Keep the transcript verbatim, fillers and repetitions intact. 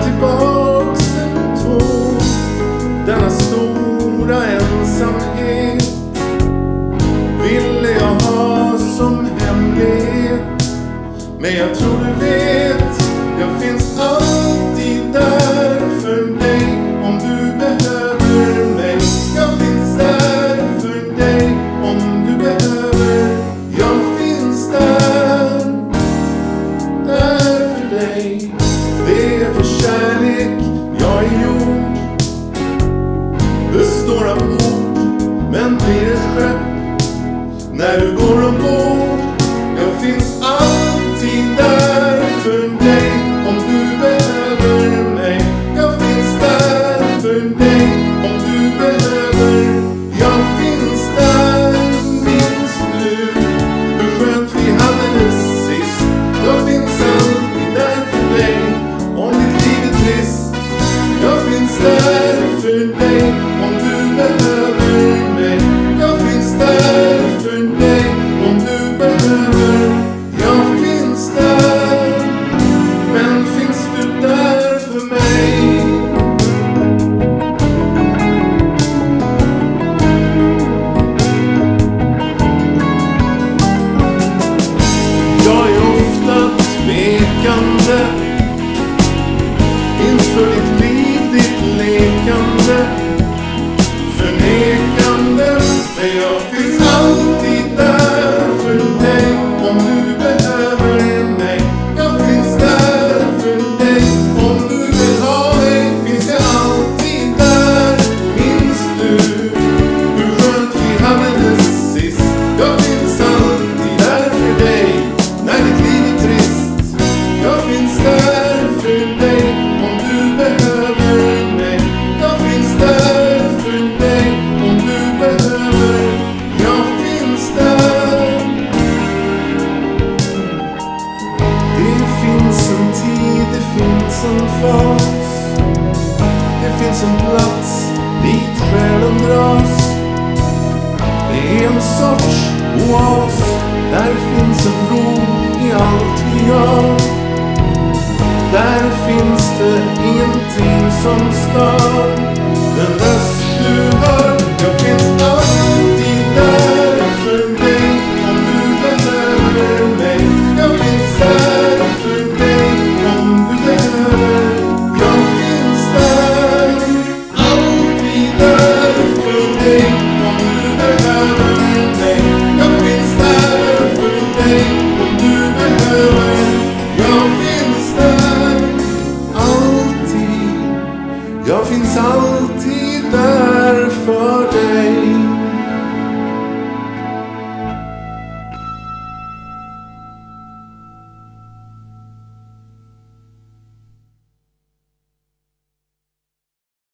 tillbaks en tår. Denna stora ensamhet ville jag ha som hemlighet. Men jag tror du vet, jag finns alltid där för dig. Om du behöver mig, jag finns där för dig. Om du behöver, jag finns där, där för dig. Det är för kärlek jag är gjord. Består av ord, men blir ett skepp när du går ombord. Jag finns alltid där för dig. Om du behöver mig, jag finns där för dig. Om du behöver, jag finns där. Minns du hur skönt vi hade det sist? Jag finns alltid där för dig. Om ditt liv är trist, jag finns där för dig. Om du behöver mig, jag finns där för dig. Om du behöver, jag finns där. Men finns du där för mig? Jag är ofta tvekande inför ditt liv, ditt lekande, förnekande. Men jag finns alltid där för dig. Om du behöver mig, jag finns där för dig. Om du vill ha mig, finns jag alltid där. Minns du hur skönt vi hade det sist? Jag finns alltid där för dig när ditt liv är trist. Jag finns där för dig. Om du behöver mig, jag finns där för dig. Om du behöver, jag finns där. Det finns en tid, det finns en fas. Det finns en plats dit själen dras. Det är en sorts oas. Där finns en ro i allt vi gör. Där finns det ingenting som stör. Den röst du hör, jag finns alltid där för dig. Om du behöver mig, jag finns där.